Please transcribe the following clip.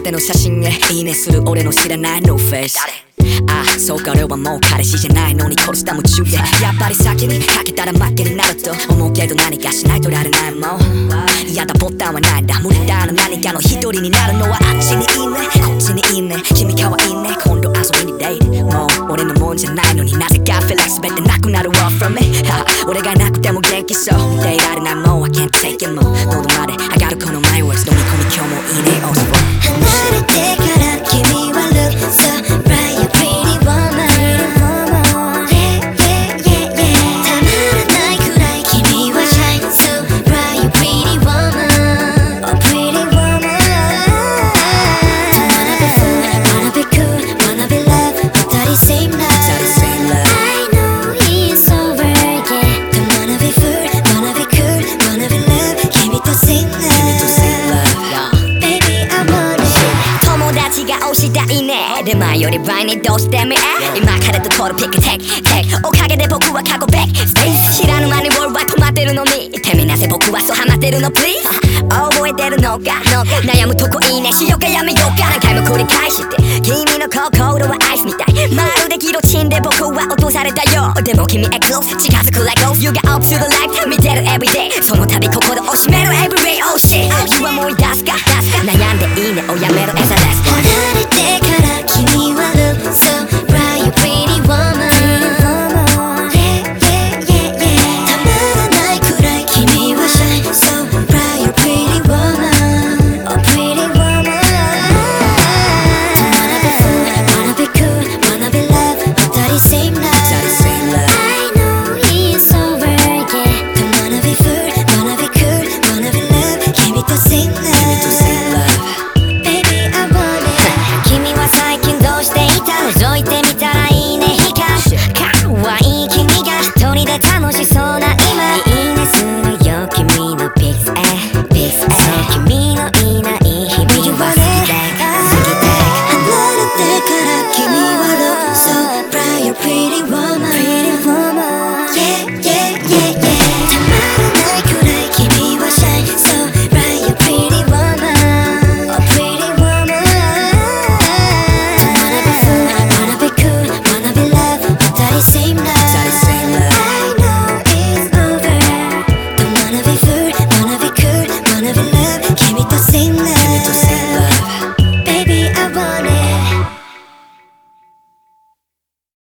ての写真へいいねする俺の知らない No face。ああそうか俺はもう彼氏じゃないのに殺した夢中でやっぱり先にかけたら負けになると思うけど何かしないとられないもん。嫌だボタンはないんだ無理だな何かの一人になるのはあっちにいいねこっちにいいね君かわいいね今度遊びにデートもう俺のもんじゃないのになぜか feel like 全てなくなる all from me 俺がいなくても元気そう見ていられないもう I can't take it もう喉まで上がるこの my words 飲み込み今日もいいね also 離れてから君は look so bright you pretty woman yeah yeah yeah yeah たまらないくらい君は shine so bright you pretty woman oh pretty woman wanna be fool wanna be cool wanna be love 二人 same love I know it's over yeah don't wanna be fool wanna be cool wanna be love 君と same love baby I want it 友達が推したいねで前より倍にどうしてみ今彼と取るピックテイクおかげで僕は過去ベックステイ知らぬ間にボールは止まってるのにてみなせ僕はそうハマってるの please 覚えてるのか悩むとこいいねしようかやめようか何回も繰り返して君の心はアイスみたいまるでギロチンで僕は落とされたよでも君 close 近づく like ghost You get up to the light 見てる everyday その度心を締める every way